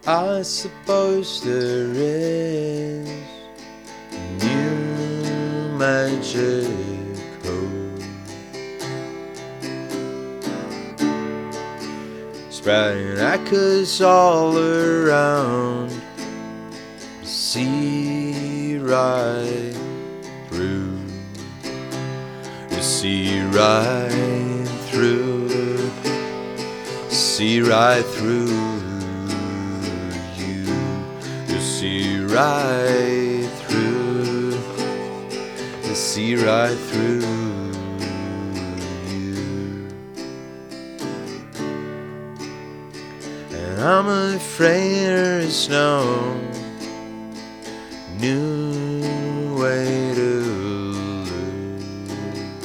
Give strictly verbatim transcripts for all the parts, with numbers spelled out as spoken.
I suppose there is new magic hope spreading echoes all around. See right through, you see right through, see right through you, you see right through, you see right through you. And I'm afraid there is no new way to live.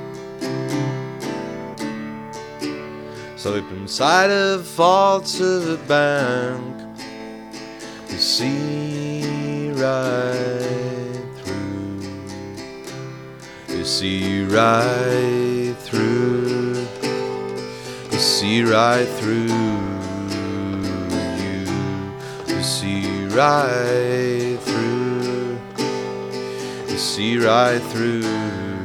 Sleep inside the vaults of a bank, you see right through, you see right through, you see right through you, you see right through, you see right through you.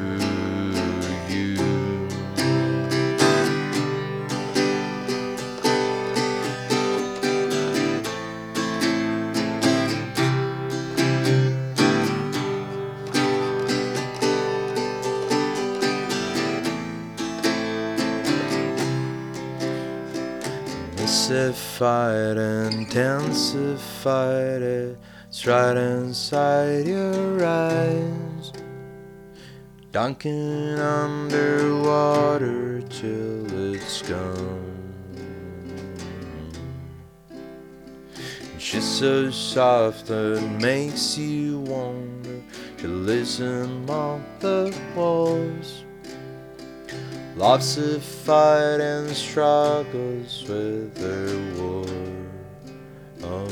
Mystified, intensified, it's right inside your eyes, dunking underwater till it's gone. She's so soft that it makes you wonder to listen on the walls. Loves a fight and struggles with her war. Oh.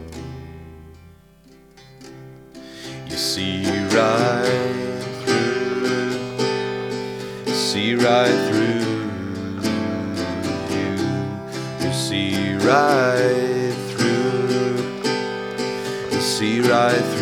You see right through, see right through you, you see right through, you see right through